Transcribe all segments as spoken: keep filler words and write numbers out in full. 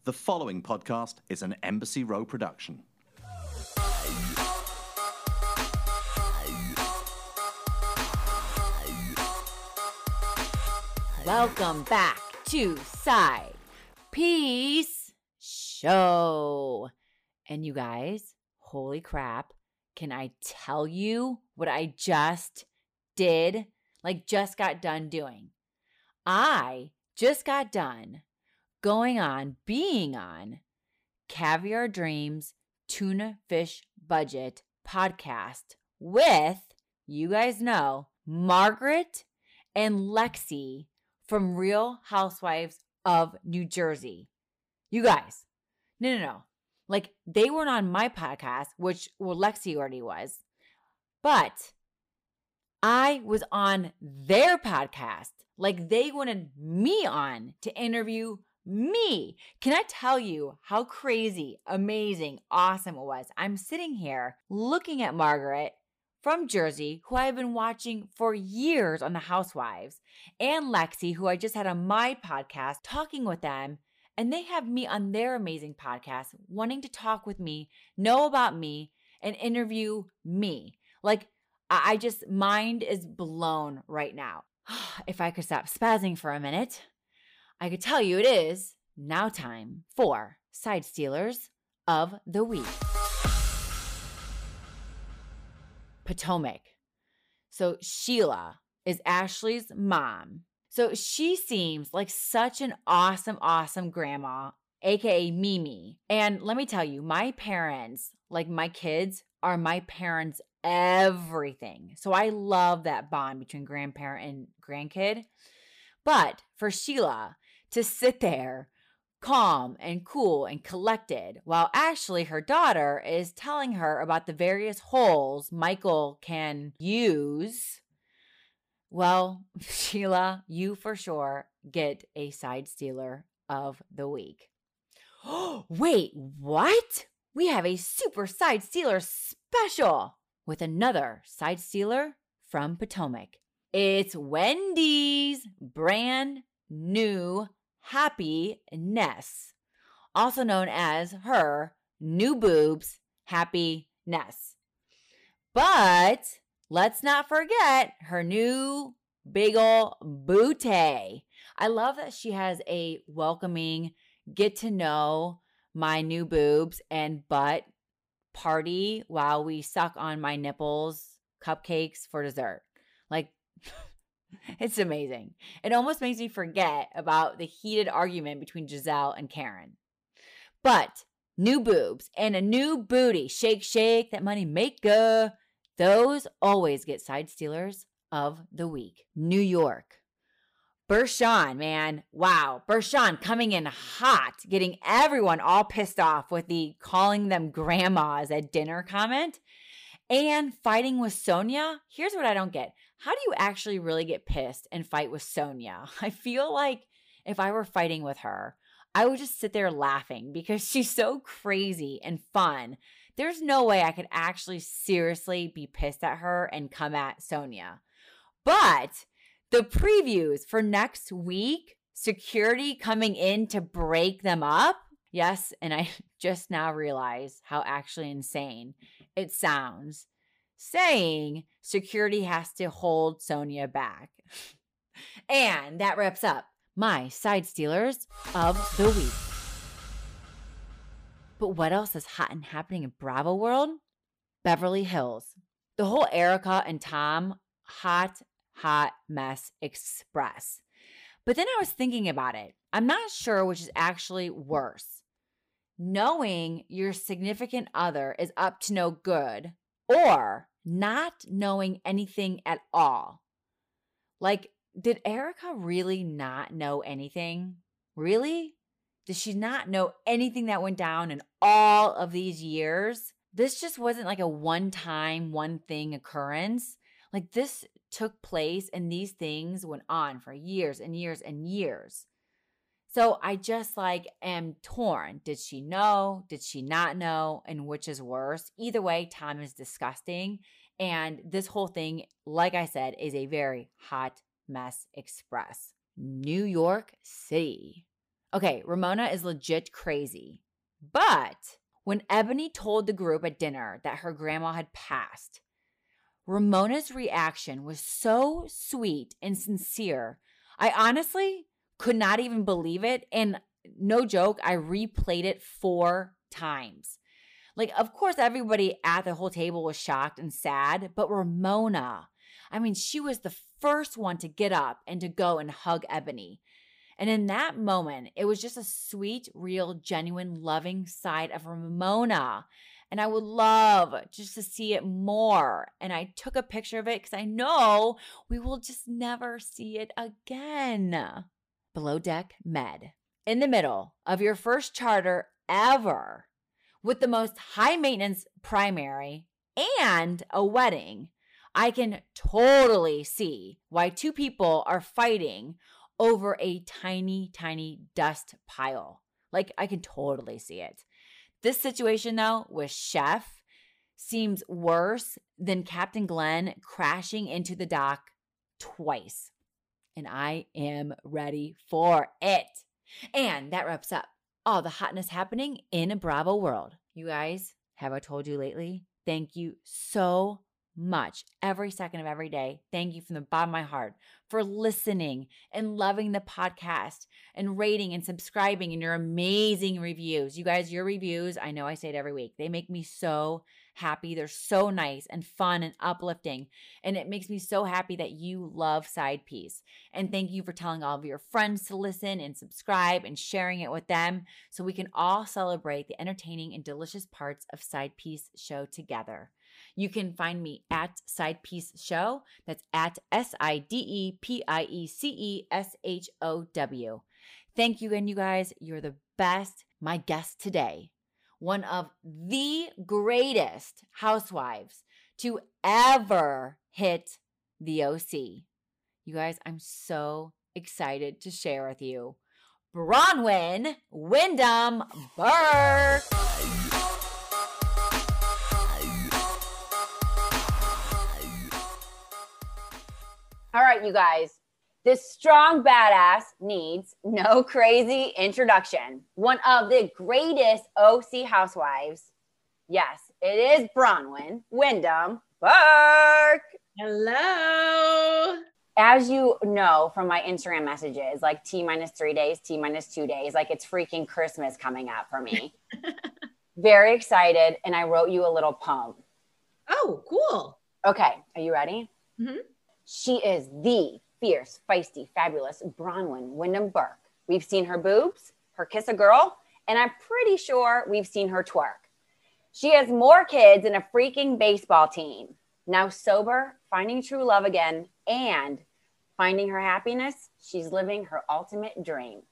The following podcast is an Embassy Row production. Welcome back to Side Piece Show. And you guys, holy crap, can I tell you what I just did? Like, just got done doing. I just got done going on, being on Caviar Dreams Tuna Fish Budget podcast with, you guys know, Margaret and Lexi from Real Housewives of New Jersey. You guys, no, no, no. Like, they weren't on my podcast, which, well, Lexi already was. But I was on their podcast. Like, they wanted me on to interview me. Can I tell you how crazy, amazing, awesome it was? I'm sitting here looking at Margaret from Jersey, who I've been watching for years on The Housewives, and Lexi, who I just had on my podcast, talking with them. And they have me on their amazing podcast, wanting to talk with me, know about me, and interview me. Like, I just, mind is blown right now. If I could stop spazzing for a minute, I could tell you it is now time for Side Stealers of the Week. Potomac. So Sheila is Ashley's mom. So she seems like such an awesome, awesome grandma, aka Mimi. And let me tell you, my parents, like my kids, are my parents' everything. So I love that bond between grandparent and grandkid. But for Sheila to sit there calm and cool and collected while Ashley, her daughter, is telling her about the various holes Michael can use, well, Sheila, you for sure get a Side Stealer of the Week. Oh, wait, what? We have a Super Side Stealer special with another Side Stealer from Potomac. It's Wendy's brand new Happiness, also known as her new boobs Happiness. But let's not forget her new big ol' booty. I love that she has a welcoming get to know my new boobs and butt party while we suck on my nipples cupcakes for dessert. Like, it's amazing. It almost makes me forget about the heated argument between Giselle and Karen. But new boobs and a new booty. Shake, shake, that money maker. Those always get Side Stealers of the Week. New York. Bershawn, man. Wow. Bershawn coming in hot, getting everyone all pissed off with the calling them grandmas at dinner comment and fighting with Sonia. Here's what I don't get. How do you actually really get pissed and fight with Sonia? I feel like if I were fighting with her, I would just sit there laughing because she's so crazy and fun. There's no way I could actually seriously be pissed at her and come at Sonia. But the previews for next week, security coming in to break them up. Yes, and I just now realize how actually insane it sounds, saying security has to hold Sonia back. And that wraps up my Side Stealers of the Week. But what else is hot and happening in Bravo world? Beverly Hills. The whole Erica and Tom hot, hot mess express. But then I was thinking about it. I'm not sure which is actually worse. Knowing your significant other is up to no good or not knowing anything at all. Like, did Erica really not know anything? Really? Did she not know anything that went down in all of these years? This just wasn't like a one-time, one-thing occurrence. Like, this took place and these things went on for years and years and years. So I just like am torn. Did she know? Did she not know? And which is worse? Either way, Tom is disgusting. And this whole thing, like I said, is a very hot mess express. New York City. Okay, Ramona is legit crazy. But when Ebony told the group at dinner that her grandma had passed, Ramona's reaction was so sweet and sincere. I honestly could not even believe it. And no joke, I replayed it four times. Like, of course, everybody at the whole table was shocked and sad, but Ramona, I mean, she was the first one to get up and to go and hug Ebony. And in that moment, it was just a sweet, real, genuine, loving side of Ramona. And I would love just to see it more. And I took a picture of it because I know we will just never see it again. Below Deck Med. In the middle of your first charter ever, with the most high maintenance primary and a wedding, I can totally see why two people are fighting over a tiny, tiny dust pile. Like, I can totally see it. This situation, though, with Chef seems worse than Captain Glenn crashing into the dock twice. And I am ready for it. And that wraps up all the hotness happening in Bravo world. You guys, have I told you lately? Thank you so much every second of every day. Thank you from the bottom of my heart for listening and loving the podcast and rating and subscribing and your amazing reviews. You guys, your reviews, I know I say it every week. They make me so happy. They're so nice and fun and uplifting. And it makes me so happy that you love Side Piece. And thank you for telling all of your friends to listen and subscribe and sharing it with them so we can all celebrate the entertaining and delicious parts of Side Piece Show together. You can find me at Side Piece Show. That's at S I D E P I E C E S H O W. Thank you, and you guys, you're the best. My guest today, one of the greatest housewives to ever hit the O C. You guys, I'm so excited to share with you Braunwyn Wyndham Burke. All right, you guys, this strong badass needs no crazy introduction. One of the greatest O C housewives. Yes, it is Braunwyn Wyndham Burke. Hello. As you know from my Instagram messages, like T minus three days, T minus two days, like it's freaking Christmas coming up for me. Very excited. And I wrote you a little poem. Oh, cool. Okay. Are you ready? Mm-hmm. She is the fierce, feisty, fabulous Braunwyn Wyndham Burke. We've seen her boobs, her kiss a girl, and I'm pretty sure we've seen her twerk. She has more kids than a freaking baseball team. Now sober, finding true love again, and finding her happiness, she's living her ultimate dream.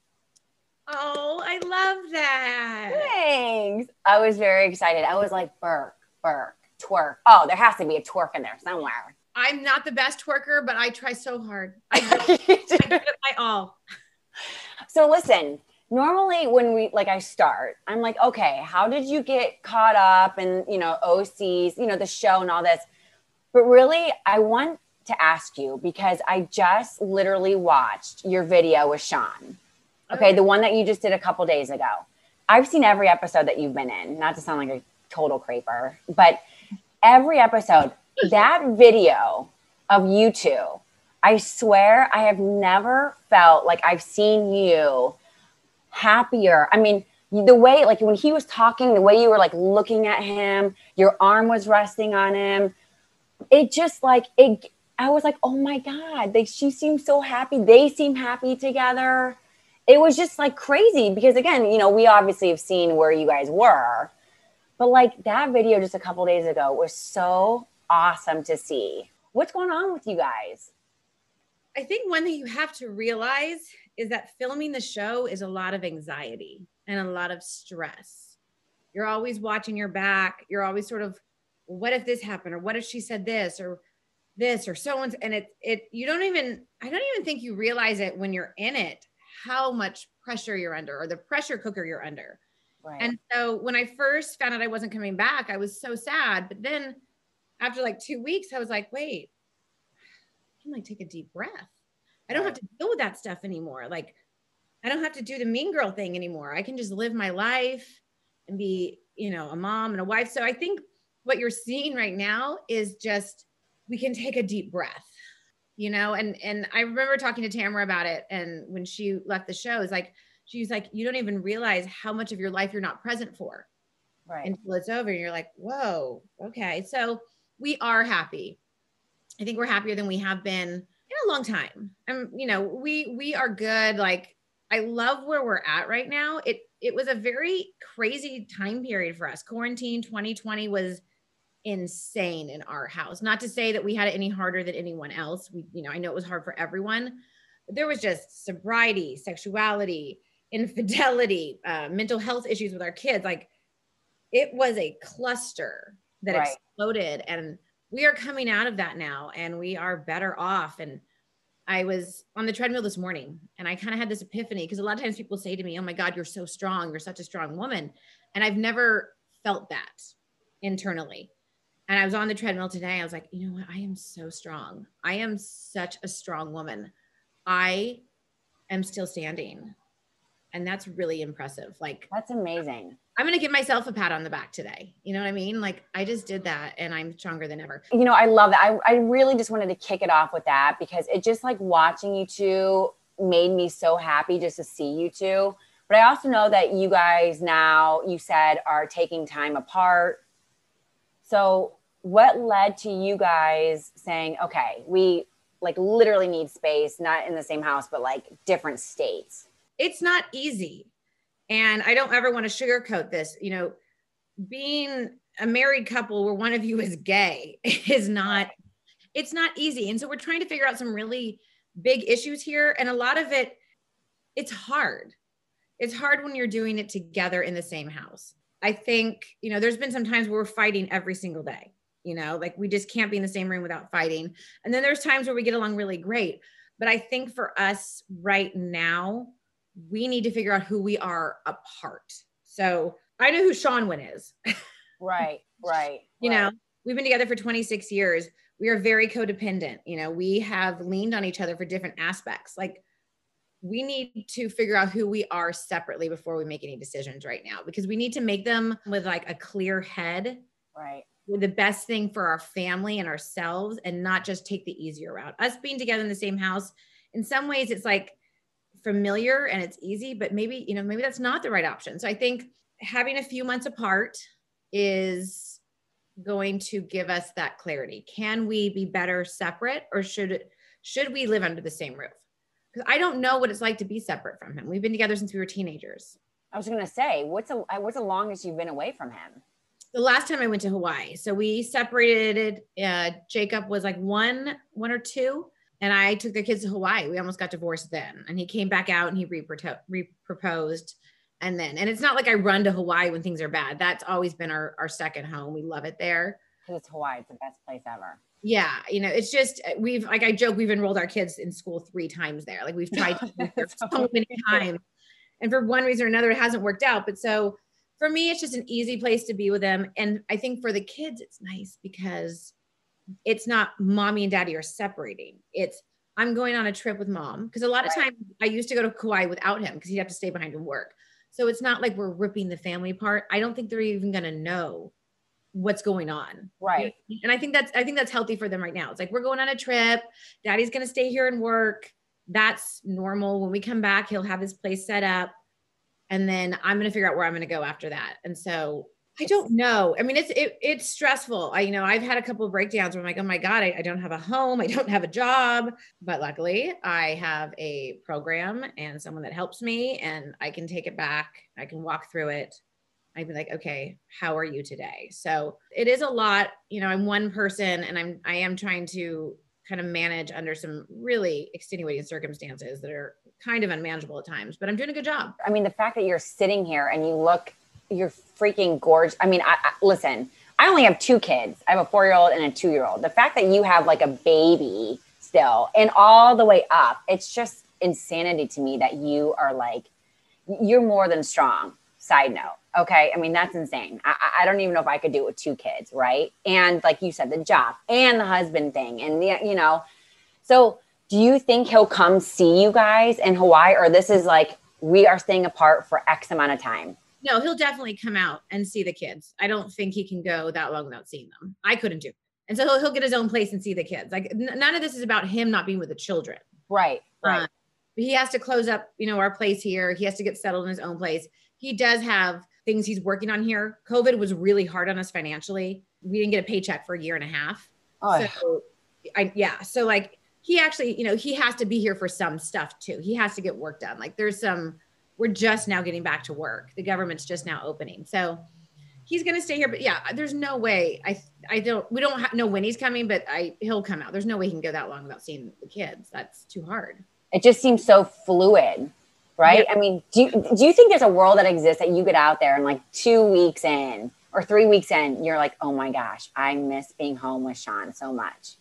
Oh, I love that. Thanks. I was very excited. I was like, Burke, Burke, twerk. Oh, there has to be a twerk in there somewhere. I'm not the best twerker, but I try so hard. I, I give it my all. So listen, normally when we, like I start, I'm like, okay, how did you get caught up in, you know, O Cs, you know, the show and all this? But really, I want to ask you because I just literally watched your video with Sean. Okay, okay. The one that you just did a couple days ago. I've seen every episode that you've been in, not to sound like a total creeper, but every episode, that video of you two, I swear I have never felt like I've seen you happier. I mean, the way, like when he was talking, the way you were like looking at him, your arm was resting on him. It just like, it, I was like, oh my God, they, she seems so happy. They seem happy together. It was just like crazy because again, you know, we obviously have seen where you guys were, but like that video just a couple days ago was so awesome to see. What's going on with you guys? I think one thing you have to realize is that filming the show is a lot of anxiety and a lot of stress. You're always watching your back. You're always sort of, what if this happened? Or what if she said this or this or so on? And it, it, you don't even, I don't even think you realize it when you're in it, how much pressure you're under or the pressure cooker you're under. Right. And so when I first found out I wasn't coming back, I was so sad. But then after like two weeks, I was like, wait, I can like take a deep breath. I don't have to deal with that stuff anymore. Like I don't have to do the mean girl thing anymore. I can just live my life and be, you know, a mom and a wife. So I think what you're seeing right now is just, we can take a deep breath, you know? And, and I remember talking to Tamara about it. And when she left the show, it's like, she's like, you don't even realize how much of your life you're not present for. Right. Until it's over. And you're like, whoa, okay. So we are happy. I think we're happier than we have been in a long time. And, you know, we, we are good. Like, I love where we're at right now. It, it was a very crazy time period for us. Quarantine twenty twenty was insane in our house. Not to say that we had it any harder than anyone else. We, you know, I know it was hard for everyone, but there was just sobriety, sexuality, infidelity, uh, mental health issues with our kids. Like, it was a cluster that Right. exploded, and we are coming out of that now, and we are better off. And I was on the treadmill this morning, and I kind of had this epiphany, because a lot of times people say to me, oh my God, you're so strong. You're such a strong woman. And I've never felt that internally. And I was on the treadmill today. I was like, you know what? I am so strong. I am such a strong woman. I am still standing. And that's really impressive. Like, That's amazing. I'm going to give myself a pat on the back today. You know what I mean? Like, I just did that, and I'm stronger than ever. You know, I love that. I, I really just wanted to kick it off with that, because it just, like, watching you two made me so happy just to see you two. But I also know that you guys now, you said, are taking time apart. So what led to you guys saying, okay, we like literally need space, not in the same house, but like different states? It's not easy. And I don't ever want to sugarcoat this. You know, being a married couple where one of you is gay is not, it's not easy. And so we're trying to figure out some really big issues here. And a lot of it, it's hard. It's hard when you're doing it together in the same house. I think, you know, there's been some times where we're fighting every single day, you know, like we just can't be in the same room without fighting. And then there's times where we get along really great. But I think for us right now, we need to figure out who we are apart. So I know who Sean Wynn is. Right, right. You right. know, we've been together for twenty-six years. We are very codependent. You know, we have leaned on each other for different aspects. Like, we need to figure out who we are separately before we make any decisions right now, because we need to make them with like a clear head. Right. With the best thing for our family and ourselves, and not just take the easier route. Us being together in the same house, in some ways it's like familiar and it's easy, but maybe, you know, maybe that's not the right option. So I think having a few months apart is going to give us that clarity. Can we be better separate, or should, should we live under the same roof? Because I don't know what it's like to be separate from him. We've been together since we were teenagers. I was going to say, what's the, what's the longest you've been away from him? The last time I went to Hawaii. So we separated, uh, Jacob was like one, one or two, and I took their kids to Hawaii. We almost got divorced then. And he came back out and he re-proposed. And then, and it's not like I run to Hawaii when things are bad. That's always been our, our second home. We love it there. Because it's Hawaii. It's the best place ever. Yeah. You know, it's just, we've, like I joke, we've enrolled our kids in school three times there. Like we've tried to so many times. And for one reason or another, it hasn't worked out. But so for me, it's just an easy place to be with them. And I think for the kids, it's nice because it's not mommy and daddy are separating. It's, I'm going on a trip with mom. Because a lot of Right. times I used to go to Kauai without him because he'd have to stay behind and work. So it's not like we're ripping the family apart. I don't think they're even going to know what's going on. Right. And I think that's, I think that's healthy for them right now. It's like, we're going on a trip. Daddy's going to stay here and work. That's normal. When we come back, he'll have his place set up. And then I'm going to figure out where I'm going to go after that. And so I don't know. I mean, it's, it, it's stressful. I, you know, I've had a couple of breakdowns where I'm like, oh my God, I, I don't have a home. I don't have a job, but luckily I have a program and someone that helps me, and I can take it back. I can walk through it. I'd be like, okay, how are you today? So it is a lot, you know, I'm one person, and I'm, I am trying to kind of manage under some really extenuating circumstances that are kind of unmanageable at times, but I'm doing a good job. I mean, the fact that you're sitting here and you look, you're freaking gorgeous. I mean, I, I listen, I only have two kids. I have a four-year-old and a two-year-old. The fact that you have like a baby still and all the way up, it's just insanity to me that you are like, you're more than strong. Side note. Okay. I mean, that's insane. I, I don't even know if I could do it with two kids. Right. And like you said, the job and the husband thing and the, you know, so do you think he'll come see you guys in Hawaii, or this is like we are staying apart for X amount of time. No, he'll definitely come out and see the kids. I don't think he can go that long without seeing them. I couldn't do it. And so he'll, he'll get his own place and see the kids. Like n- none of this is about him not being with the children. Right, right. Uh, he has to close up, you know, our place here. He has to get settled in his own place. He does have things he's working on here. COVID was really hard on us financially. We didn't get a paycheck for a year and a half. Oh. So I, yeah. So like he actually, you know, he has to be here for some stuff too. He has to get work done. Like there's some, we're just now getting back to work. The government's just now opening. So he's going to stay here, but yeah, there's no way. I, I don't, we don't ha- know when he's coming, but I, he'll come out. There's no way he can go that long without seeing the kids. That's too hard. It just seems so fluid, right? Yeah. I mean, do you, do you think there's a world that exists that you get out there and like two weeks in or three weeks in, you're like, oh my gosh, I miss being home with Sean so much.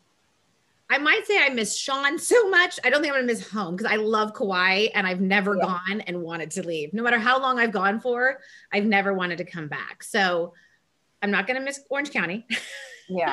I might say I miss Sean so much. I don't think I'm gonna miss home because I love Kauai and I've never yeah. gone and wanted to leave. No matter how long I've gone for, I've never wanted to come back. So I'm not gonna miss Orange County. Yeah.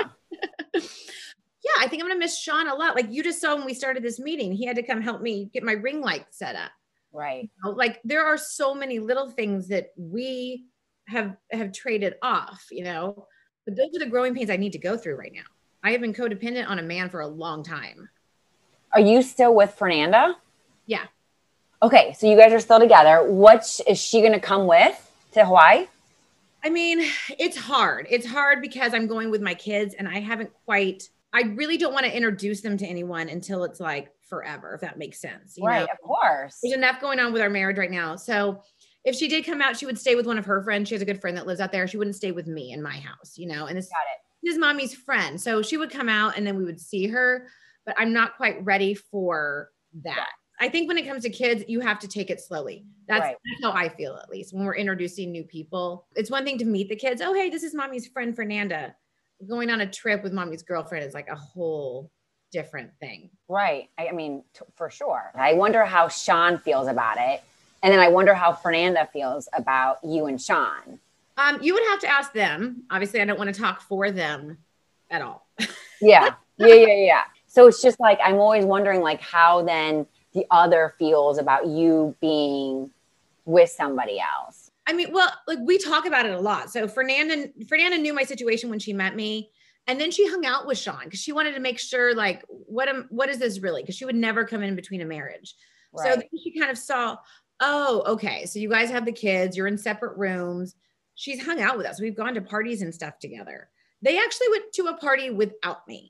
Yeah, I think I'm gonna miss Sean a lot. Like you just saw when we started this meeting, he had to come help me get my ring light set up. Right. You know, like there are so many little things that we have have traded off, you know, but those are the growing pains I need to go through right now. I have been codependent on a man for a long time. Are you still with Fernanda? Yeah. Okay, so you guys are still together. What is she going to come with to Hawaii? I mean, it's hard. It's hard because I'm going with my kids and I haven't quite, I really don't want to introduce them to anyone until it's like forever, if that makes sense. You right, know? Of course. There's enough going on with our marriage right now. So if she did come out, she would stay with one of her friends. She has a good friend that lives out there. She wouldn't stay with me in my house, you know, and this, Got it. His mommy's friend. So she would come out and then we would see her, but I'm not quite ready for that. I think when it comes to kids, you have to take it slowly. That's, right. that's how I feel, at least when we're introducing new people. It's one thing to meet the kids. Oh, hey, this is mommy's friend, Fernanda. Going on a trip with mommy's girlfriend is like a whole different thing. Right. I, I mean, t- for sure. I wonder how Sean feels about it. And then I wonder how Fernanda feels about you and Sean. Um, you would have to ask them. Obviously, I don't want to talk for them at all. yeah. Yeah, yeah, yeah. So it's just like, I'm always wondering like how then the other feels about you being with somebody else. I mean, well, like we talk about it a lot. So Fernanda, Fernanda knew my situation when she met me. And then she hung out with Sean because she wanted to make sure like, what am, what is this really? Because she would never come in between a marriage. Right. So then she kind of saw, oh, okay. So you guys have the kids, you're in separate rooms. She's hung out with us. We've gone to parties and stuff together. They actually went to a party without me.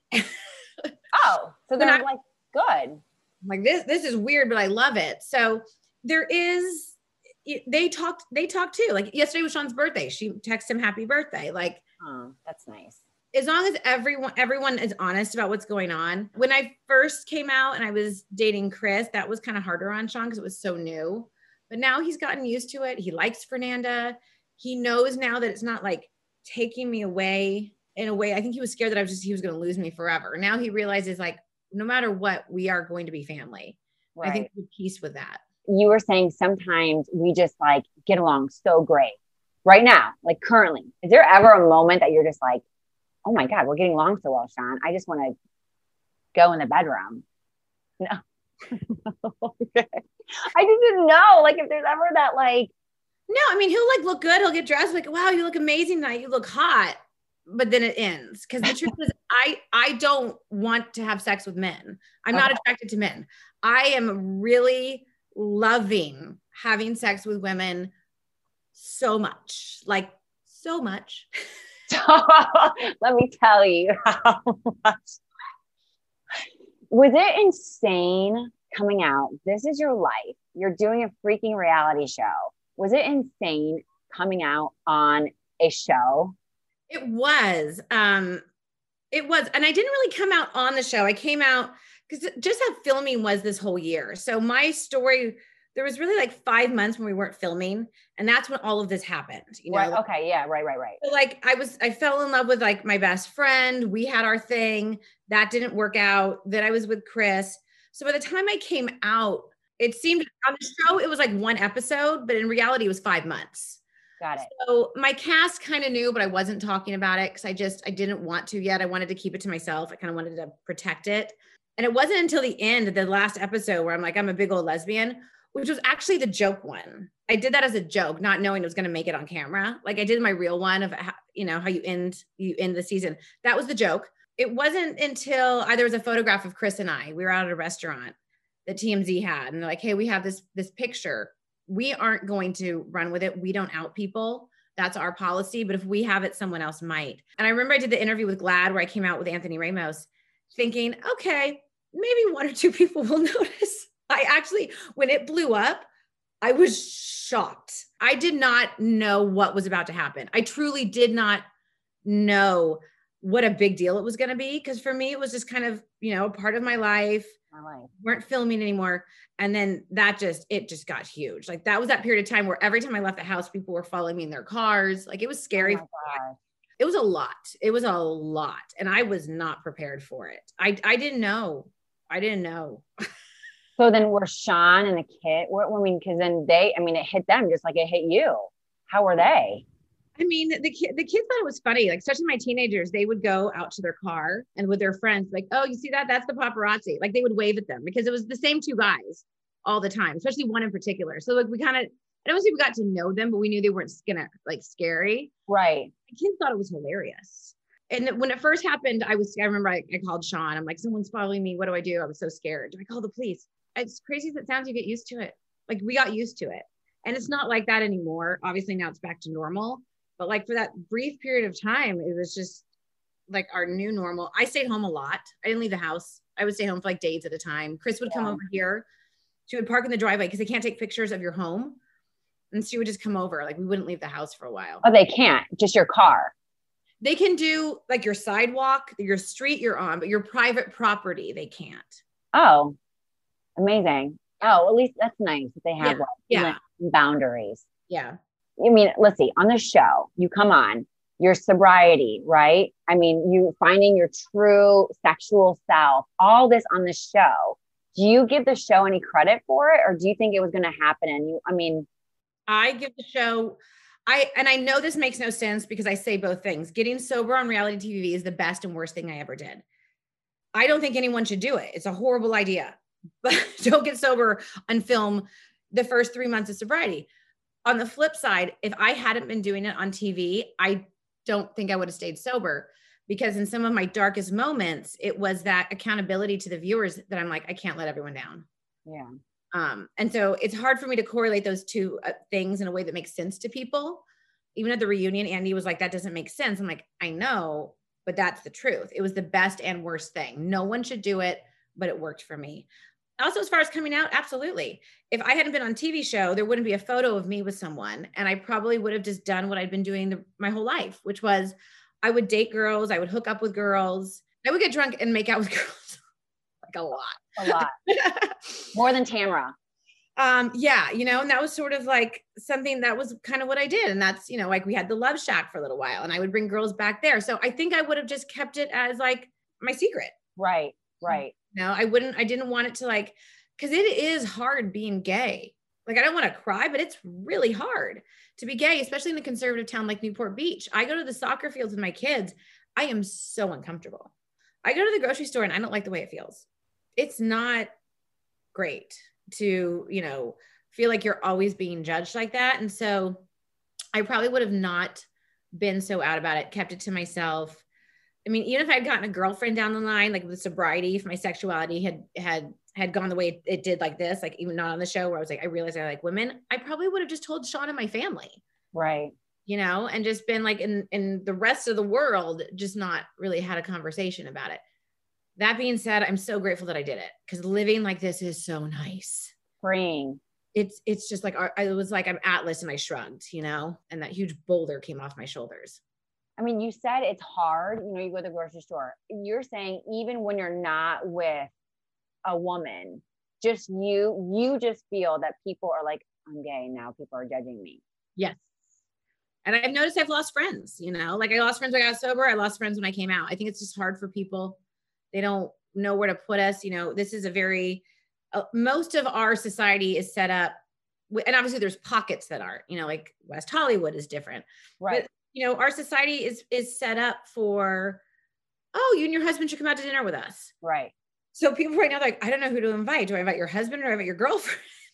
Oh, so they're like, good. I'm like this, this is weird, but I love it. So there is, they talked, they talked too. Like yesterday was Sean's birthday. She texted him happy birthday. Like, oh, that's nice. As long as everyone, everyone is honest about what's going on. When I first came out and I was dating Chris, that was kind of harder on Sean because it was so new, but now he's gotten used to it. He likes Fernanda. He knows now that it's not like taking me away in a way. I think he was scared that I was just, he was going to lose me forever. Now he realizes like, no matter what, we are going to be family. Right. I think we're at peace with that. You were saying sometimes we just like get along so great right now, like currently. Is there ever a moment that you're just like, oh my God, we're getting along so well, Sean. I just want to go in the bedroom. No. Okay. I just didn't know like if there's ever that like, no, I mean, he'll like look good. He'll get dressed like, wow, you look amazing tonight. You look hot. But then it ends. Because the truth is, I, I don't want to have sex with men. I'm okay. not attracted to men. I am really loving having sex with women so much. Like, so much. Let me tell you how much. Was it insane coming out? This is your life. You're doing a freaking reality show. Was it insane coming out on a show? It was. Um, it was. And I didn't really come out on the show. I came out because just how filming was this whole year. So my story, there was really like five months when we weren't filming. And that's when all of this happened. You know? Right. Okay. Yeah. Right, right, right. So like I was, I fell in love with like my best friend. We had our thing. That didn't work out. Then I was with Chris. So by the time I came out, it seemed on the show, it was like one episode, but in reality, it was five months. Got it. So my cast kind of knew, but I wasn't talking about it because I just, I didn't want to yet. I wanted to keep it to myself. I kind of wanted to protect it. And it wasn't until the end of the last episode where I'm like, I'm a big old lesbian, which was actually the joke one. I did that as a joke, not knowing it was going to make it on camera. Like I did my real one of, how, you know, how you end, you end the season. That was the joke. It wasn't until I, there was a photograph of Chris and I, we were out at a restaurant that T M Z had. And they're like, hey, we have this, this picture. We aren't going to run with it. We don't out people. That's our policy. But if we have it, someone else might. And I remember I did the interview with GLAAD where I came out with Anthony Ramos thinking, okay, maybe one or two people will notice. I actually, when it blew up, I was shocked. I did not know what was about to happen. I truly did not know what a big deal it was going to be. Cause for me, it was just kind of, you know, part of my life. My life. Weren't filming anymore. And then that just, it just got huge. Like that was that period of time where every time I left the house, people were following me in their cars. Like it was scary. Oh my God. It was a lot. It was a lot. And I was not prepared for it. I, I didn't know. I didn't know. So then were Sean and the kid, what, I mean, cause then they, I mean, it hit them just like it hit you. How were they? I mean, the kid, the kids thought it was funny. Like, especially my teenagers, they would go out to their car and with their friends, like, oh, you see that? That's the paparazzi. Like they would wave at them because it was the same two guys all the time, especially one in particular. So like we kind of, I don't say we got to know them, but we knew they weren't gonna like scary. Right. The kids thought it was hilarious. And when it first happened, I was, I remember I, I called Sean. I'm like, someone's following me. What do I do? I was so scared. Do I call the police? As crazy as it sounds, you get used to it. Like we got used to it. And it's not like that anymore. Obviously now it's back to normal. But like for that brief period of time, it was just like our new normal. I stayed home a lot. I didn't leave the house. I would stay home for like days at a time. Chris would Yeah. come over here. She would park in the driveway because they can't take pictures of your home. And she would just come over. Like we wouldn't leave the house for a while. Oh, they can't, just your car. They can do like your sidewalk, your street you're on, but your private property, they can't. Oh, amazing. Oh, at least that's nice that they have Yeah. like Yeah. boundaries. Yeah. I mean, let's see, on the show, you come on, your sobriety, right? I mean, you finding your true sexual self, all this on the show. Do you give the show any credit for it? Or do you think it was going to happen? And you, I mean, I give the show, I, and I know this makes no sense because I say both things. Getting sober on reality T V is the best and worst thing I ever did. I don't think anyone should do it. It's a horrible idea, but don't get sober on film the first three months of sobriety. On the flip side, if I hadn't been doing it on T V, I don't think I would have stayed sober because in some of my darkest moments, it was that accountability to the viewers that I'm like, I can't let everyone down. yeah. Um, and so it's hard for me to correlate those two uh, things in a way that makes sense to people. Even at the reunion, Andy was like, that doesn't make sense. I'm like, I know, but that's the truth. It was the best and worst thing. No one should do it, but it worked for me. Also, as far as coming out, absolutely. If I hadn't been on T V show, there wouldn't be a photo of me with someone. And I probably would have just done what I'd been doing the, my whole life, which was I would date girls. I would hook up with girls. I would get drunk and make out with girls. Like a lot. A lot. More than Tamra. Um, yeah, you know, and that was sort of like something that was kind of what I did. And that's, you know, like we had the Love Shack for a little while and I would bring girls back there. So I think I would have just kept it as like my secret. Right. Right. No, I wouldn't, I didn't want it to like, cause it is hard being gay. Like, I don't want to cry, but it's really hard to be gay, especially in a conservative town like Newport Beach. I go to the soccer fields with my kids. I am so uncomfortable. I go to the grocery store and I don't like the way it feels. It's not great to, you know, feel like you're always being judged like that. And so I probably would have not been so out about it, kept it to myself. I mean, even if I'd gotten a girlfriend down the line, like with sobriety, if my sexuality had, had, had gone the way it did like this, like even not on the show where I was like, I realized I like women, I probably would have just told Sean and my family, Right. you know, and just been like in, in the rest of the world, just not really had a conversation about it. That being said, I'm so grateful that I did it because living like this is so nice. Freeing. It's, it's just like, I was like, I'm Atlas and I shrugged, you know, and that huge boulder came off my shoulders. I mean, you said it's hard, you know, you go to the grocery store. You're saying even when you're not with a woman, just you, you just feel that people are like, I'm gay now, people are judging me. Yes. And I've noticed I've lost friends, you know, like I lost friends when I got sober. I lost friends when I came out. I think it's just hard for people. They don't know where to put us. You know, this is a very, uh, most of our society is set up, and obviously there's pockets that aren't, you know, like West Hollywood is different. Right. But, you know, our society is, is set up for, oh, you and your husband should come out to dinner with us. Right. So people right now, are like, I don't know who to invite. Do I invite your husband or do I invite your girlfriend?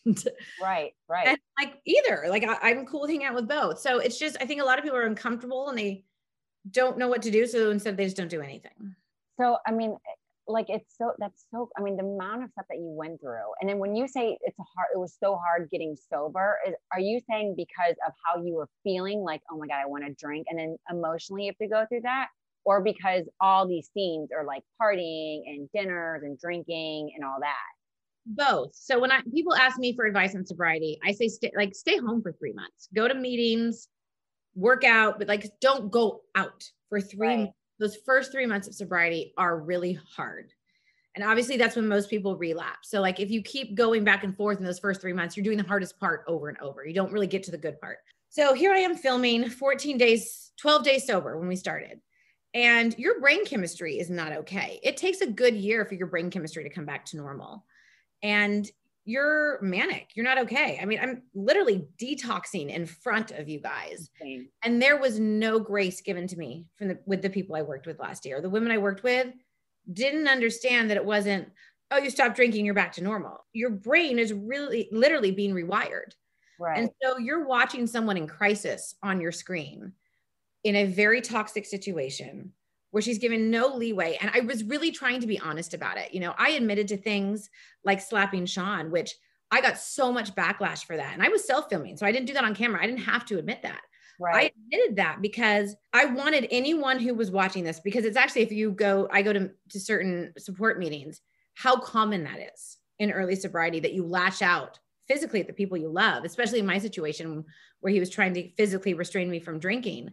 Right, right. And like either, like I, I'm cool with hanging out with both. So it's just, I think a lot of people are uncomfortable and they don't know what to do. So instead they just don't do anything. So, I mean, like, it's so, that's so, I mean, the amount of stuff that you went through. And then when you say it's a hard, it was so hard getting sober, is, are you saying because of how you were feeling like, oh my God, I want to drink, and then emotionally you have to go through that? Or because all these scenes are like partying and dinners and drinking and all that? Both. So when I, people ask me for advice on sobriety, I say, stay, like, stay home for three months, go to meetings, work out, but like, don't go out for three Right. months. Those first three months of sobriety are really hard. And obviously that's when most people relapse. So like, if you keep going back and forth in those first three months, you're doing the hardest part over and over. You don't really get to the good part. So here I am filming fourteen days, twelve days sober when we started. And your brain chemistry is not okay. It takes a good year for your brain chemistry to come back to normal. And you're manic. You're not okay. I mean, I'm literally detoxing in front of you guys. Same. And there was no grace given to me from the, with the people I worked with last year. The women I worked with didn't understand that it wasn't, oh, you stop drinking, you're back to normal. Your brain is really literally being rewired. Right. And so you're watching someone in crisis on your screen in a very toxic situation where she's given no leeway. And I was really trying to be honest about it. You know, I admitted to things like slapping Sean, which I got so much backlash for that. And I was self-filming, so I didn't do that on camera. I didn't have to admit that. Right. I admitted that because I wanted anyone who was watching this, because it's actually, if you go, I go to, to certain support meetings, how common that is in early sobriety, that you lash out physically at the people you love, especially in my situation where he was trying to physically restrain me from drinking.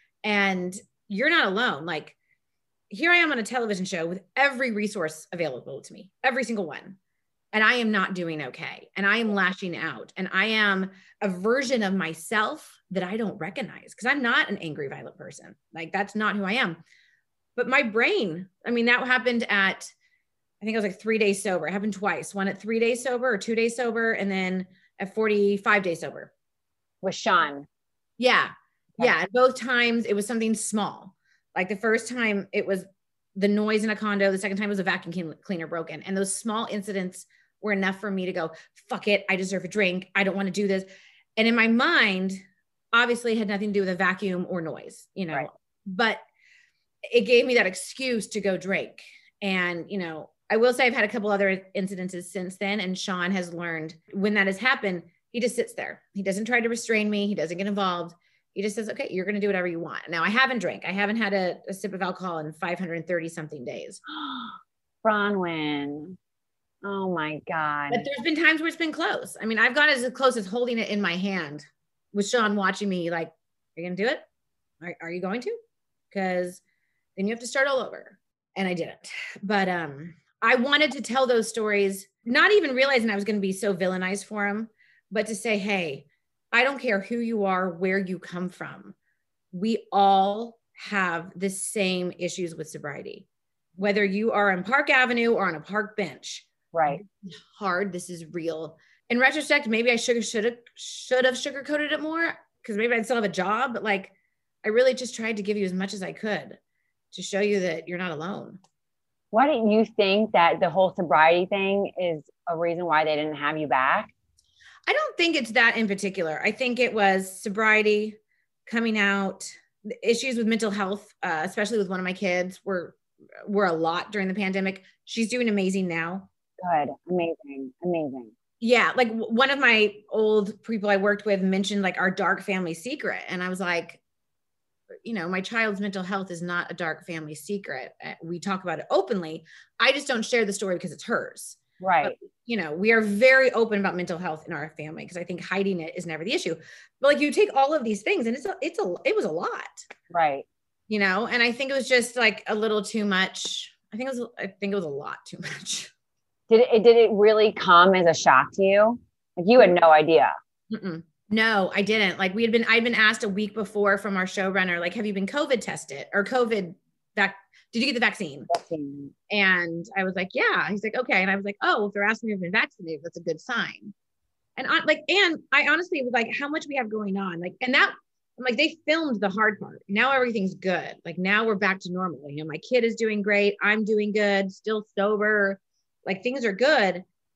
And you're not alone. Like, here I am on a television show with every resource available to me, every single one. And I am not doing okay. And I am lashing out. And I am a version of myself that I don't recognize, because I'm not an angry, violent person. Like, that's not who I am. But my brain, I mean, that happened at, I think I was like three days sober. It happened twice, one at three days sober or two days sober, and then at forty-five days sober. With Sean. Yeah. Okay. Yeah. Both times it was something small. Like the first time it was the noise in a condo. The second time was a vacuum cleaner broken. And those small incidents were enough for me to go, fuck it. I deserve a drink. I don't want to do this. And in my mind, obviously it had nothing to do with a vacuum or noise, you know, Right. but it gave me that excuse to go drink. And, you know, I will say I've had a couple other incidences since then. And Sean has learned when that has happened, he just sits there. He doesn't try to restrain me. He doesn't get involved. He just says, okay, you're going to do whatever you want. Now, I haven't drank. I haven't had a, a sip of alcohol in five hundred thirty something days. Bronwyn. Oh my God. But there's been times where it's been close. I mean, I've gone as close as holding it in my hand with Sean watching me like, are you going to do it? Are, are you going to? Because then you have to start all over. And I didn't. But um, I wanted to tell those stories, not even realizing I was going to be so villainized for him, but to say, hey, I don't care who you are, where you come from. We all have the same issues with sobriety. Whether you are on Park Avenue or on a park bench. Right. This is hard. This is real. In retrospect, maybe I should have should have should have sugarcoated it more, because maybe I'd still have a job. But like, I really just tried to give you as much as I could to show you that you're not alone. Why do you think that the whole sobriety thing is a reason why they didn't have you back? I don't think it's that in particular. I think it was sobriety, coming out, the issues with mental health, uh, especially with one of my kids, were were a lot during the pandemic. She's doing amazing now. Good. Amazing. Amazing. Yeah. Like w- one of my old people I worked with mentioned like our dark family secret. And I was like, you know, my child's mental health is not a dark family secret. Uh, We talk about it openly. I just don't share the story because it's hers. Right. But, you know, we are very open about mental health in our family, because I think hiding it is never the issue. But like, you take all of these things and it's a, it's a, it was a lot, Right. you know? And I think it was just like a little too much. I think it was, I think it was a lot too much. Did it, did it really come as a shock to you? Like, you had no idea. Mm-mm. No, I didn't. Like, we had been, I'd been asked a week before from our showrunner, like, have you been COVID tested or COVID vac? Did you get the vaccine? Vaccine. And I was like, yeah. He's like, okay. And I was like, oh, if they're asking me if I've been vaccinated, that's a good sign. And I, like, and I honestly was like, how much we have going on. Like, and that, I'm like, they filmed the hard part. Now everything's good. Like, now we're back to normal. You know, my kid is doing great. I'm doing good, still sober. Like, things are good.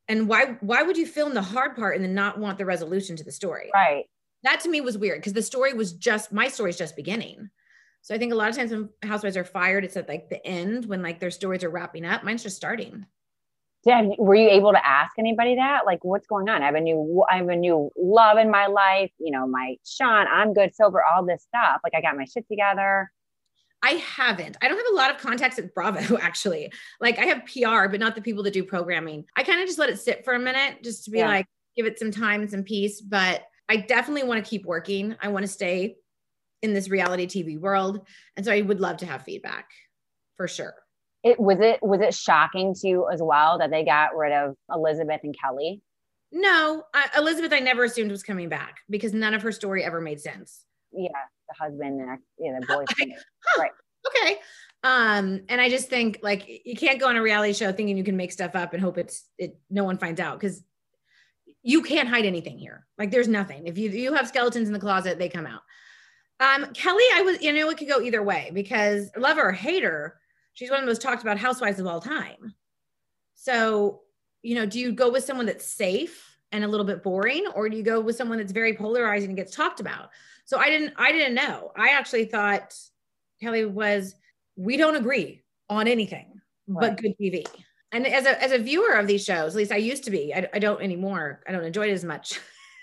And why, why would you film the hard part and then not want the resolution to the story? Right. That to me was weird because the story was just, my story's just beginning. So I think a lot of times when housewives are fired, it's at like the end when like their stories are wrapping up. Mine's just starting. Did, were you able to ask anybody that? Like, what's going on? I have a new, I have a new love in my life. You know, my Sean, I'm good, sober, all this stuff. Like I got my shit together. I haven't. I don't have a lot of contacts at Bravo, actually. Like I have P R, but not the people that do programming. I kind of just let it sit for a minute just to be Yeah. like, give it some time and some peace. But I definitely want to keep working. I want to stay in this reality T V world. And so I would love to have feedback for sure. It was it was it shocking to you as well that they got rid of Elizabeth and Kelly? No, I, Elizabeth, I never assumed was coming back because none of her story ever made sense. Yeah, the husband and yeah, the boyfriend. Huh, right. Okay. Um, and I just think like you can't go on a reality show thinking you can make stuff up and hope it's it no one finds out because you can't hide anything here. Like there's nothing. If you you have skeletons in the closet, they come out. Um, Kelly, I was, you know, it could go either way because love her or hate her, she's one of the most talked about housewives of all time. So, you know, do you go with someone that's safe and a little bit boring, or do you go with someone that's very polarizing and gets talked about? So I didn't, I didn't know. I actually thought Kelly was, we don't agree on anything, Right. but good T V. And as a, as a viewer of these shows, at least I used to be, I, I don't anymore. I don't enjoy it as much.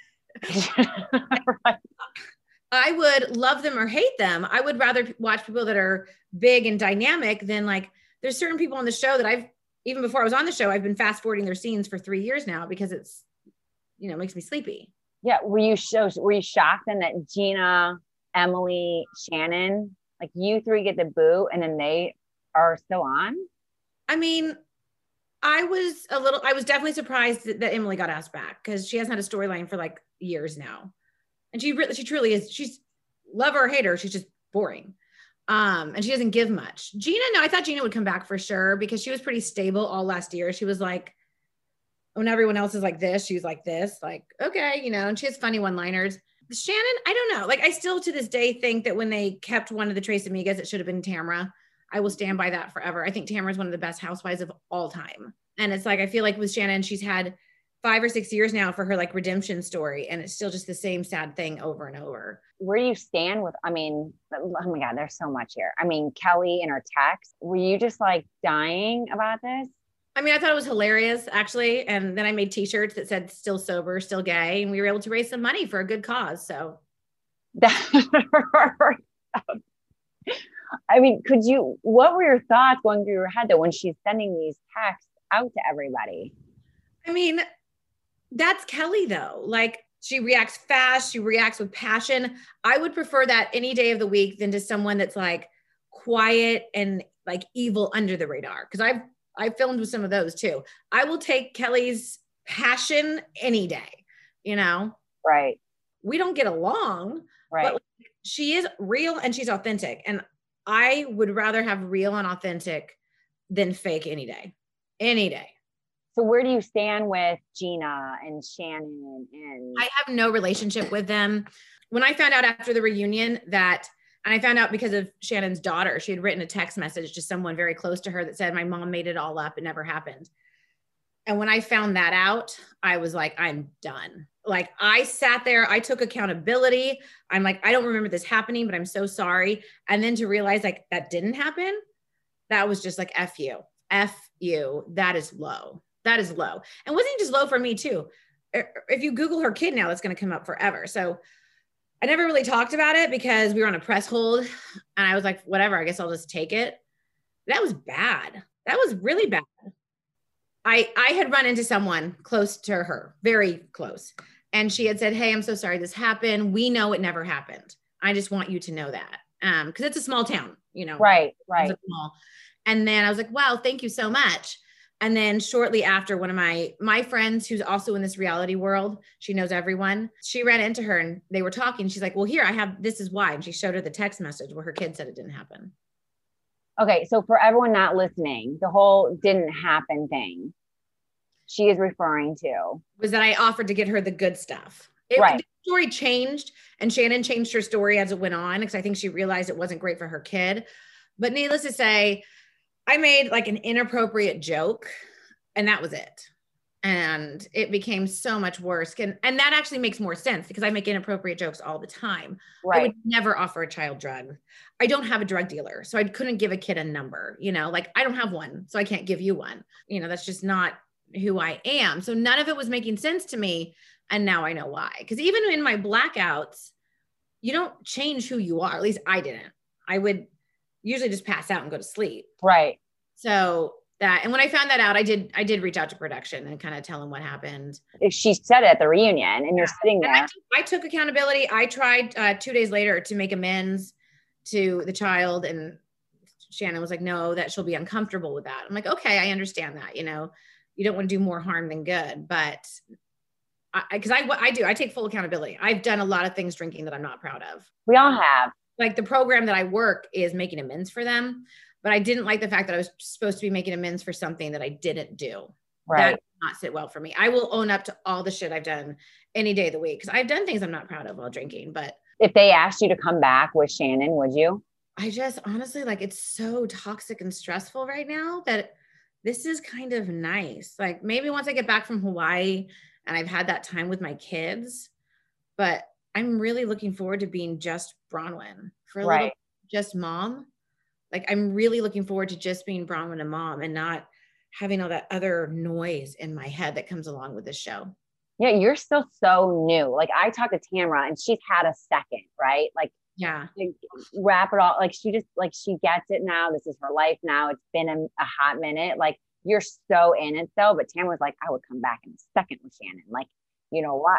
Right. I would love them or hate them. I would rather watch people that are big and dynamic than like, there's certain people on the show that I've, even before I was on the show, I've been fast forwarding their scenes for three years now because it's, you know, makes me sleepy. Yeah. Were you so were you shocked then that Gina, Emily, Shannon, like you three get the boot and then they are still on? I mean, I was a little, I was definitely surprised that, that Emily got asked back because she hasn't had a storyline for like years now. And she really, she truly is, she's love her or hate her. She's just boring. Um, and she doesn't give much. Gina, no, I thought Gina would come back for sure because she was pretty stable all last year. She was like, when everyone else is like this, she's like this, like, okay, you know, and she has funny one-liners. Shannon, I don't know. Like, I still to this day think that when they kept one of the Trace Amigas, it should have been Tamra. I will stand by that forever. I think Tamra is one of the best housewives of all time. And it's like, I feel like with Shannon, she's had five or six years now for her like redemption story. And it's still just the same sad thing over and over. Where do you stand with, I mean, oh my God, there's so much here. I mean, Kelly and her text, were you just like dying about this? I mean, I thought it was hilarious actually. And then I made t-shirts that said still sober, still gay. And we were able to raise some money for a good cause. So. I mean, could you, what were your thoughts going through your head though, when she's sending these texts out to everybody? I mean, that's Kelly though. Like she reacts fast. She reacts with passion. I would prefer that any day of the week than to someone that's like quiet and like evil under the radar. Cause I've, I've filmed with some of those too. I will take Kelly's passion any day, you know? Right. We don't get along, Right. but like, she is real and she's authentic. And I would rather have real and authentic than fake any day, any day. So where do you stand with Gina and Shannon? And I have no relationship with them. When I found out after the reunion that, and I found out because of Shannon's daughter, she had written a text message to someone very close to her that said, my mom made it all up. It never happened. And when I found that out, I was like, I'm done. Like I sat there, I took accountability. I'm like, I don't remember this happening, but I'm so sorry. And then to realize like that didn't happen, that was just like, F you, F you. That is low. That is low. And wasn't just low for me too. If you Google her kid now, that's going to come up forever. So I never really talked about it because we were on a press hold and I was like, whatever, I guess I'll just take it. That was bad. That was really bad. I, I had run into someone close to her, very close. And she had said, hey, I'm so sorry this happened. We know it never happened. I just want you to know that. Um, cause it's a small town, you know? Right. Right. It's a small. And then I was like, wow, thank you so much. And then shortly after, one of my, my friends who's also in this reality world, she knows everyone. She ran into her and they were talking. She's like, well, here I have, this is why. And she showed her the text message where her kid said it didn't happen. Okay. So for everyone not listening, the whole didn't happen thing she is referring to was that I offered to get her the good stuff. It, right. The story changed and Shannon changed her story as it went on because I think she realized it wasn't great for her kid. But needless to say, I made like an inappropriate joke and that was it. And it became so much worse. And, and that actually makes more sense because I make inappropriate jokes all the time. Right. I would never offer a child drug. I don't have a drug dealer, so I couldn't give a kid a number, you know, like I don't have one, so I can't give you one. You know, that's just not who I am. So none of it was making sense to me. And now I know why. Because even in my blackouts, you don't change who you are. At least I didn't. I would usually just pass out and go to sleep. Right. So that, and when I found that out, I did, I did reach out to production and kind of tell them what happened. She said it at the reunion and you're sitting there. I took, I took accountability. I tried uh, two days later to make amends to the child, and Shannon was like, no, that she'll be uncomfortable with that. I'm like, okay, I understand that. You know, you don't want to do more harm than good, but I, cause I, I do, I take full accountability. I've done a lot of things drinking that I'm not proud of. We all have. Like the program that I work is making amends for them. But I didn't like the fact that I was supposed to be making amends for something that I didn't do. Right. That did not sit well for me. I will own up to all the shit I've done any day of the week. Cause I've done things I'm not proud of while drinking, but if they asked you to come back with Shannon, would you? I just honestly, like, it's so toxic and stressful right now that this is kind of nice. Like maybe once I get back from Hawaii and I've had that time with my kids, but I'm really looking forward to being just Bronwyn for a Right. little, just mom. Like, I'm really looking forward to just being Bronwyn and mom and not having all that other noise in my head that comes along with this show. Yeah, you're still so new. Like I talked to Tamra and she's had a second, right? Like, Yeah. like, wrap it all. Like she just, like she gets it now. This is her life now. It's been a, a hot minute. Like you're so in it though. But Tamra's like, I would come back in a second with Shannon. Like, you know what?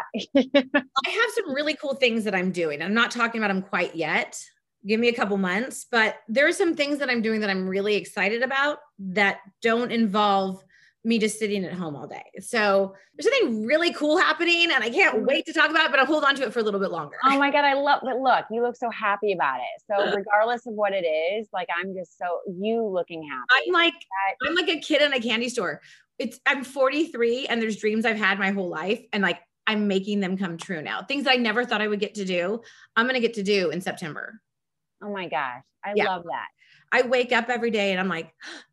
I have some really cool things that I'm doing. I'm not talking about them quite yet. Give me a couple months, but there are some things that I'm doing that I'm really excited about that don't involve me just sitting at home all day. So there's something really cool happening and I can't wait to talk about it, but I'll hold on to it for a little bit longer. Oh my God. I love that. Look, you look so happy about it. So regardless of what it is, like, I'm just so, you looking happy. I'm like, I'm like a kid in a candy store. It's, I'm forty-three and there's dreams I've had my whole life. And like, I'm making them come true now. Things that I never thought I would get to do, I'm going to get to do in September. Oh my gosh. I Yeah. love that. I wake up every day and I'm like,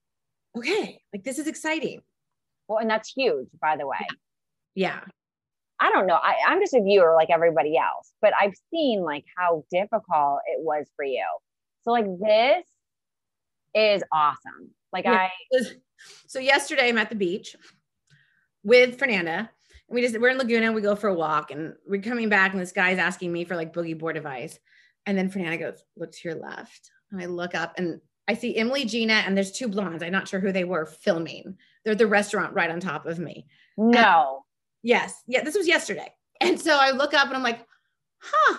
okay, like this is exciting. Well, and that's huge, by the way. Yeah. I don't know. I, I'm just a viewer like everybody else, but I've seen like how difficult it was for you. So like this is awesome. Like Yeah. I, So yesterday I'm at the beach with Fernanda and we just, we're in Laguna, we go for a walk and we're coming back and this guy's asking me for like boogie board advice. And then Fernanda goes, look to your left. And I look up and I see Emily, Gina, and there's two blondes. I'm not sure who they were filming. They're at the restaurant right on top of me. no. And, yes. Yeah. This was yesterday. And so I look up and I'm like, huh,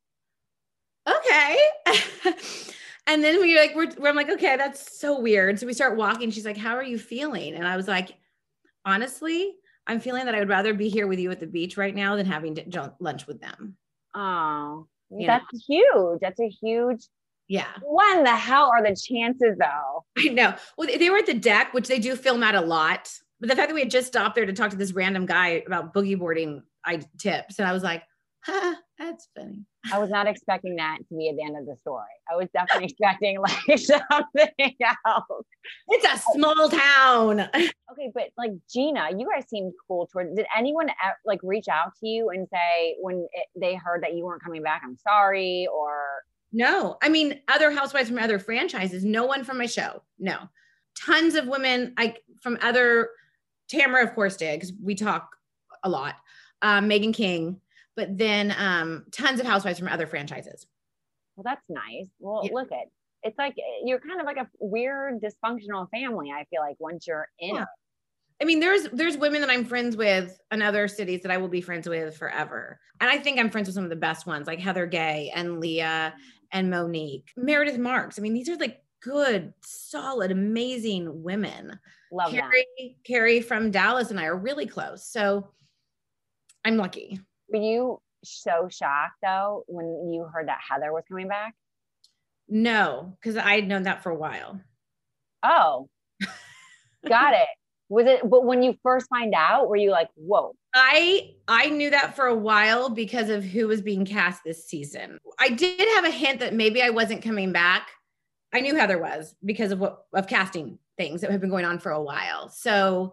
okay. And then we like, we're, we're, I'm like, okay, that's so weird. So we start walking. She's like, how are you feeling? And I was like, honestly, I'm feeling that I would rather be here with you at the beach right now than having d- lunch with them. Oh, You that's huge. That's a huge, Yeah. when the hell are the chances though? I know. Well, they were at the deck, which they do film at a lot. But the fact that we had just stopped there to talk to this random guy about boogie boarding I tips. And I was like, ha, that's funny. I was not expecting that to be at the end of the story. I was definitely expecting like something else. It's a small town. Okay, but like Gina, you guys seemed cool toward. Did anyone e- like reach out to you and say when it, they heard that you weren't coming back, I'm sorry, or? No, I mean, other housewives from other franchises, no one from my show. No, tons of women like from other, Tamara, of course, did because we talk a lot. Um, Megan King, but then um, tons of housewives from other franchises. Well, that's nice. Well, Yeah. look at it's like you're kind of like a weird dysfunctional family. I feel like once you're in Yeah. it. I mean, there's there's women that I'm friends with in other cities that I will be friends with forever. And I think I'm friends with some of the best ones, like Heather Gay and Leah and Monique, Meredith Marks. I mean, these are like good, solid, amazing women. Love that. Carrie, Carrie from Dallas and I are really close. So I'm lucky. Were you so shocked though when you heard that Heather was coming back? No, because I had known that for a while. Oh, got it. Was it, but when you first find out, were you like, whoa? I I knew that for a while because of who was being cast this season. I did have a hint that maybe I wasn't coming back. I knew Heather was because of what of casting things that have been going on for a while. So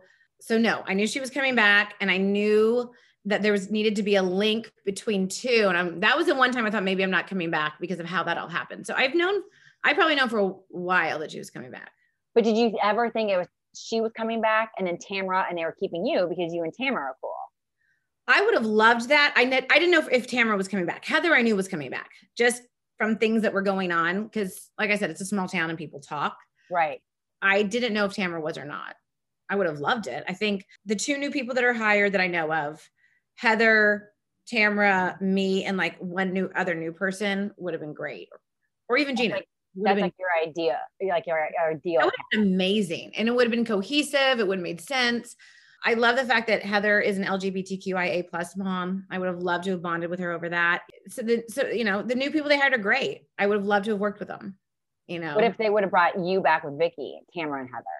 So no, I knew she was coming back, and I knew that there was needed to be a link between two. And I'm, that was the one time I thought maybe I'm not coming back because of how that all happened. So I've known, I probably known for a while that she was coming back. But did you ever think it was, she was coming back and then Tamra, and they were keeping you because you and Tamra are cool? I would have loved that. I, ne- I didn't know if, if Tamra was coming back. Heather, I knew was coming back just from things that were going on. Cause like I said, it's a small town and people talk. Right. I didn't know if Tamra was or not. I would have loved it. I think the two new people that are hired that I know of, Heather, Tamra, me, and like one new other new person would have been great. Or even Gina. Like, that's been, like your idea. Like your, your ideal. That would have been amazing. And it would have been cohesive. It would have made sense. I love the fact that Heather is an L G B T Q I A plus mom. I would have loved to have bonded with her over that. So, the, so you know, the new people they hired are great. I would have loved to have worked with them. You know, what if they would have brought you back with Vicky, Tamra, and Heather?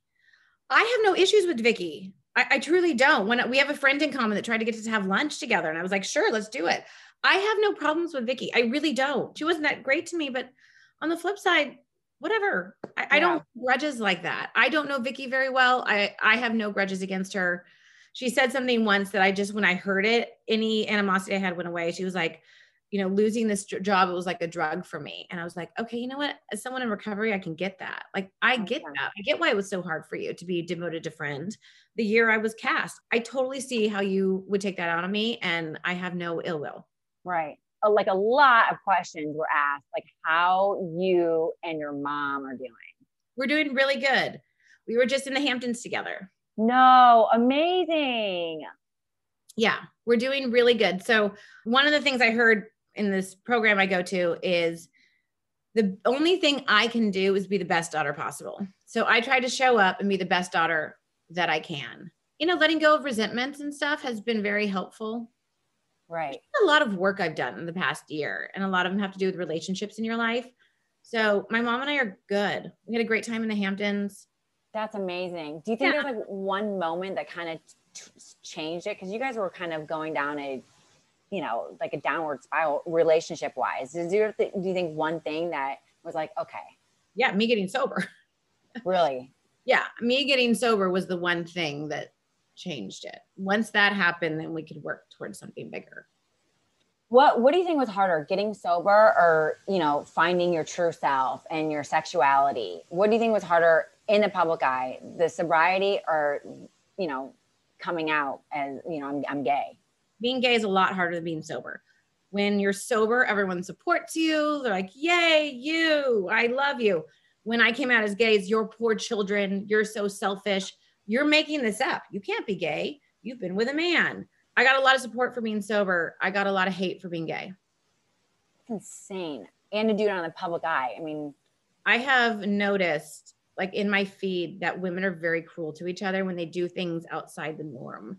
I have no issues with Vicky. I, I truly don't. When we have a friend in common that tried to get us to have lunch together, and I was like, sure, let's do it. I have no problems with Vicky. I really don't. She wasn't that great to me, but on the flip side, whatever. I, yeah. I don't grudges like that. I don't know Vicky very well. I, I have no grudges against her. She said something once that I just, when I heard it, any animosity I had went away. She was like, you know, losing this job, it was like a drug for me. And I was like, okay, you know what? As someone in recovery, I can get that. Like, I get that. I get why it was so hard for you to be demoted to friend the year I was cast. I totally see how you would take that out on me, and I have no ill will. Right. Like a lot of questions were asked, like how you and your mom are doing. We're doing really good. We were just in the Hamptons together. No, amazing. Yeah, we're doing really good. So one of the things I heard in this program I go to is the only thing I can do is be the best daughter possible. So I try to show up and be the best daughter that I can. You know, letting go of resentments and stuff has been very helpful. Right. A lot of work I've done in the past year, and a lot of them have to do with relationships in your life. So my mom and I are good. We had a great time in the Hamptons. That's amazing. Do you think Yeah. there's like one moment that kind of t- changed it? Because you guys were kind of going down a, you know, like a downward spiral relationship wise. Is there, th- do you think one thing that was like, okay. Yeah, me getting sober. Really? Yeah, me getting sober was the one thing that changed it. Once that happened, then we could work towards something bigger. What What do you think was harder, getting sober or, you know, finding your true self and your sexuality? What do you think was harder in the public eye, the sobriety or, you know, coming out as, you know, I'm, I'm gay? Being gay is a lot harder than being sober. When you're sober, everyone supports you. They're like, yay, you, I love you. When I came out as gay, it's your poor children. You're so selfish. You're making this up. You can't be gay. You've been with a man. I got a lot of support for being sober. I got a lot of hate for being gay. It's insane. And to do it on the public eye. I mean, I have noticed like in my feed that women are very cruel to each other when they do things outside the norm.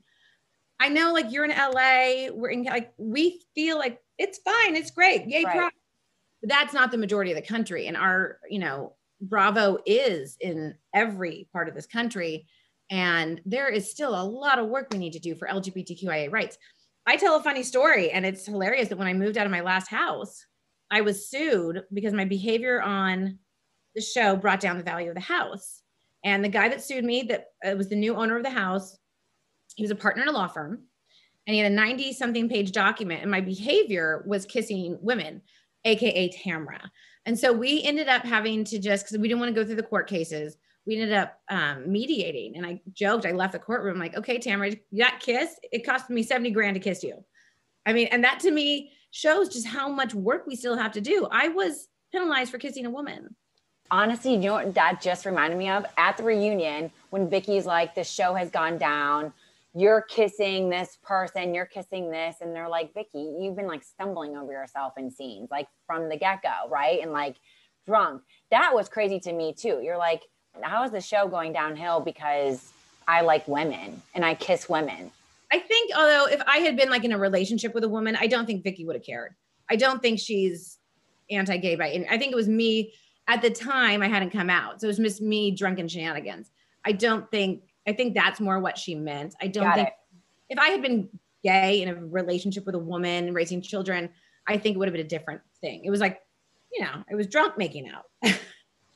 I know like you're in L A, we're in like, we feel like it's fine. It's great. Yay, right. pride. But that's not the majority of the country. And our, you know, Bravo is in every part of this country. And there is still a lot of work we need to do for L G B T Q I A rights. I tell a funny story, and it's hilarious that when I moved out of my last house, I was sued because my behavior on the show brought down the value of the house. And the guy that sued me, that uh, was the new owner of the house, he was a partner in a law firm, and he had a ninety something page document, and my behavior was kissing women, A K A Tamra. And so we ended up having to just, because we didn't want to go through the court cases, we ended up um, mediating. And I joked, I left the courtroom like, okay, Tamra, that kiss, it cost me seventy grand to kiss you. I mean, and that to me shows just how much work we still have to do. I was penalized for kissing a woman. Honestly, you know what that just reminded me of? At the reunion, when Vicky's like, the show has gone down, you're kissing this person, you're kissing this. And they're like, Vicky, you've been like stumbling over yourself in scenes, like from the get-go, right? And like drunk. That was crazy to me too. You're like, how is the show going downhill because I like women and I kiss women? I think, although if I had been like in a relationship with a woman, I don't think Vicky would have cared. I don't think she's anti-gay by any, I think it was me at the time I hadn't come out. So it was just me drunken shenanigans. I don't think, I think that's more what she meant. I don't Got think it. If I had been gay in a relationship with a woman raising children, I think it would have been a different thing. It was like, you know, it was drunk making out.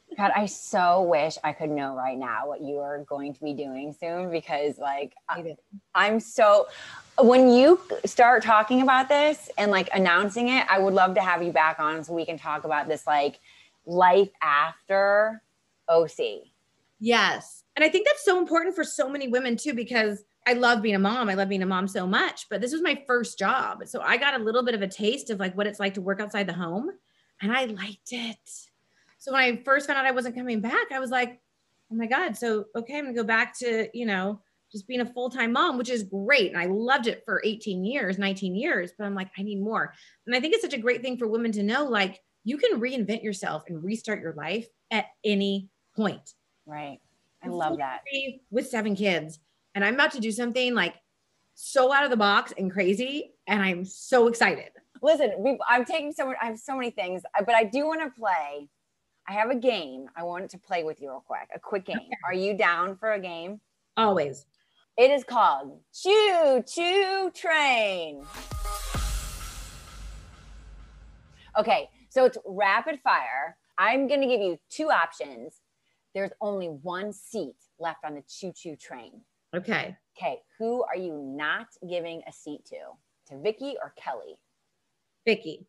God, I so wish I could know right now what you are going to be doing soon, because like I, I'm so, when you start talking about this and like announcing it, I would love to have you back on so we can talk about this like life after O C. Yes. And I think that's so important for so many women too, because I love being a mom. I love being a mom so much, but this was my first job. So I got a little bit of a taste of like what it's like to work outside the home, and I liked it. So when I first found out I wasn't coming back, I was like, oh my God. So, okay, I'm gonna go back to, you know, just being a full-time mom, which is great. And I loved it for eighteen years, nineteen years, but I'm like, I need more. And I think it's such a great thing for women to know, like you can reinvent yourself and restart your life at any point. Right. I love that. With seven kids. And I'm about to do something like so out of the box and crazy. And I'm so excited. Listen, we, I'm taking so I have so many things, but I do want to play. I have a game I want to play with you real quick, a quick game. Okay. Are you down for a game? Always. It is called Choo Choo Train. Okay, so it's rapid fire. I'm going to give you two options. There's only one seat left on the Choo Choo Train. Okay. Okay, who are you not giving a seat to? To Vicky or Kelly? Vicky.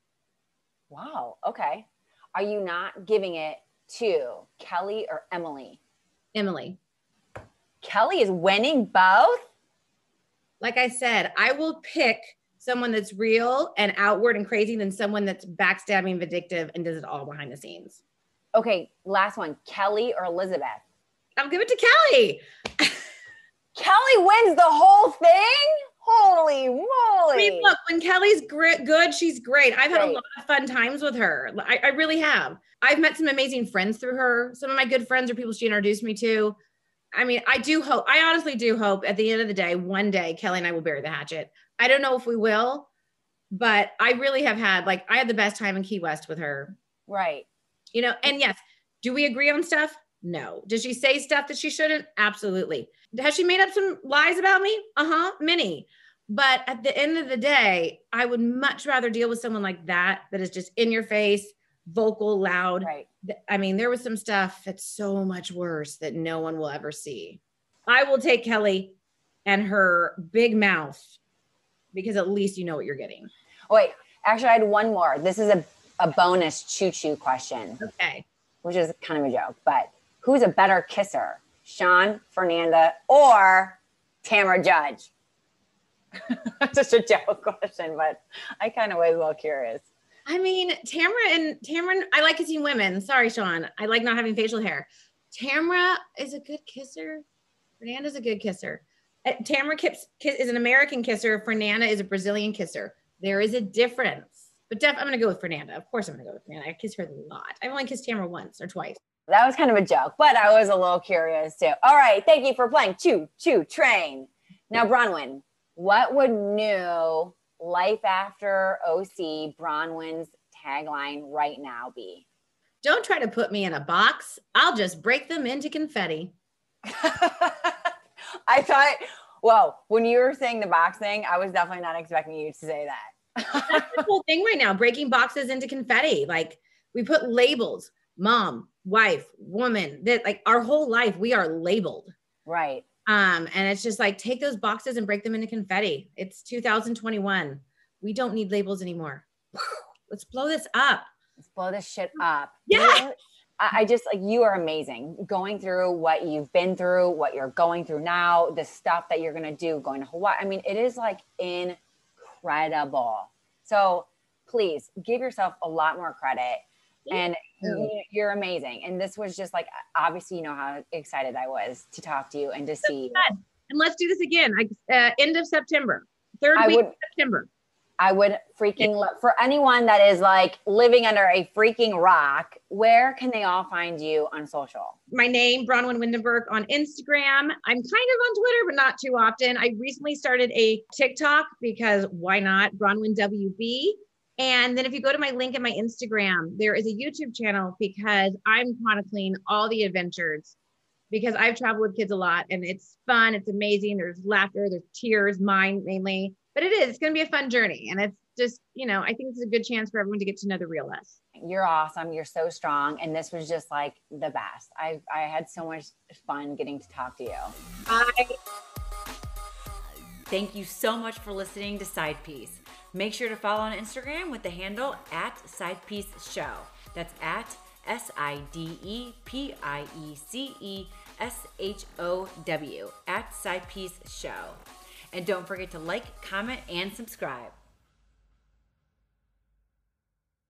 Wow, okay. Are you not giving it to Kelly or Emily? Emily. Kelly is winning both? Like I said, I will pick someone that's real and outward and crazy than someone that's backstabbing, vindictive, and does it all behind the scenes. Okay, last one. Kelly or Elizabeth? I'll give it to Kelly. Kelly wins the whole thing? Holy moly. I mean, look, when Kelly's gr- good, she's great. I've had Great. a lot of fun times with her. I, I really have. I've met some amazing friends through her. Some of my good friends are people she introduced me to. I mean, I do hope, I honestly do hope at the end of the day, one day, Kelly and I will bury the hatchet. I don't know if we will, but I really have had, like, I had the best time in Key West with her. Right. You know, and yes, do we agree on stuff? No. Does she say stuff that she shouldn't? Absolutely. Has she made up some lies about me? Uh-huh, many. But at the end of the day, I would much rather deal with someone like that, that is just in your face, vocal, loud. Right. I mean, there was some stuff that's so much worse that no one will ever see. I will take Kelly and her big mouth, because at least you know what you're getting. Oh, wait, actually, I had one more. This is a, a bonus choo-choo question. Okay. Which is kind of a joke, but who's a better kisser? Sean, Fernanda, or Tamra Judge? Just a joke question, but I kind of was a little curious. I mean, Tamra and Tamra, I like kissing women. Sorry, Sean. I like not having facial hair. Tamra is a good kisser. Fernanda's a good kisser. Uh, Tamra kiss, kiss, is an American kisser. Fernanda is a Brazilian kisser. There is a difference. But Def, I'm going to go with Fernanda. Of course I'm going to go with Fernanda. I kiss her a lot. I've only kissed Tamra once or twice. That was kind of a joke, but I was a little curious too. All right. Thank you for playing Choo Choo Train. Now, Bronwyn, what would new life after O C Bronwyn's tagline right now be? Don't try to put me in a box. I'll just break them into confetti. I thought, well, when you were saying the box thing, I was definitely not expecting you to say that. That's the whole thing right now, breaking boxes into confetti. Like, we put labels, mom, wife, woman, that like our whole life, we are labeled. Right. Um, and it's just like, take those boxes and break them into confetti. It's two thousand twenty-one. We don't need labels anymore. Let's blow this up. Let's blow this shit up. Yeah. I, I just like, you are amazing. Going through what you've been through, what you're going through now, the stuff that you're going to do, going to Hawaii. I mean, it is like incredible. So please give yourself a lot more credit. And you, you're amazing. And this was just like, obviously, you know how excited I was to talk to you and to see you. And let's do this again. I, uh, end of September, third I week would, of September. I would freaking love, for anyone that is like living under a freaking rock, where can they all find you on social? My name, Bronwyn Windenberg on Instagram. I'm kind of on Twitter, but not too often. I recently started a TikTok because why not? Bronwyn W B. And then if you go to my link in my Instagram, there is a YouTube channel because I'm chronicling all the adventures because I've traveled with kids a lot and it's fun. It's amazing. There's laughter, there's tears, mine mainly, but it is, it's going to be a fun journey. And it's just, you know, I think it's a good chance for everyone to get to know the real us. You're awesome. You're so strong. And this was just like the best. I, I had so much fun getting to talk to you. Bye. Thank you so much for listening to Side Piece. Make sure to follow on Instagram with the handle at Side Piece Show. That's at S I D E P I E C E S H O W, at Side Piece Show. And don't forget to like, comment, and subscribe.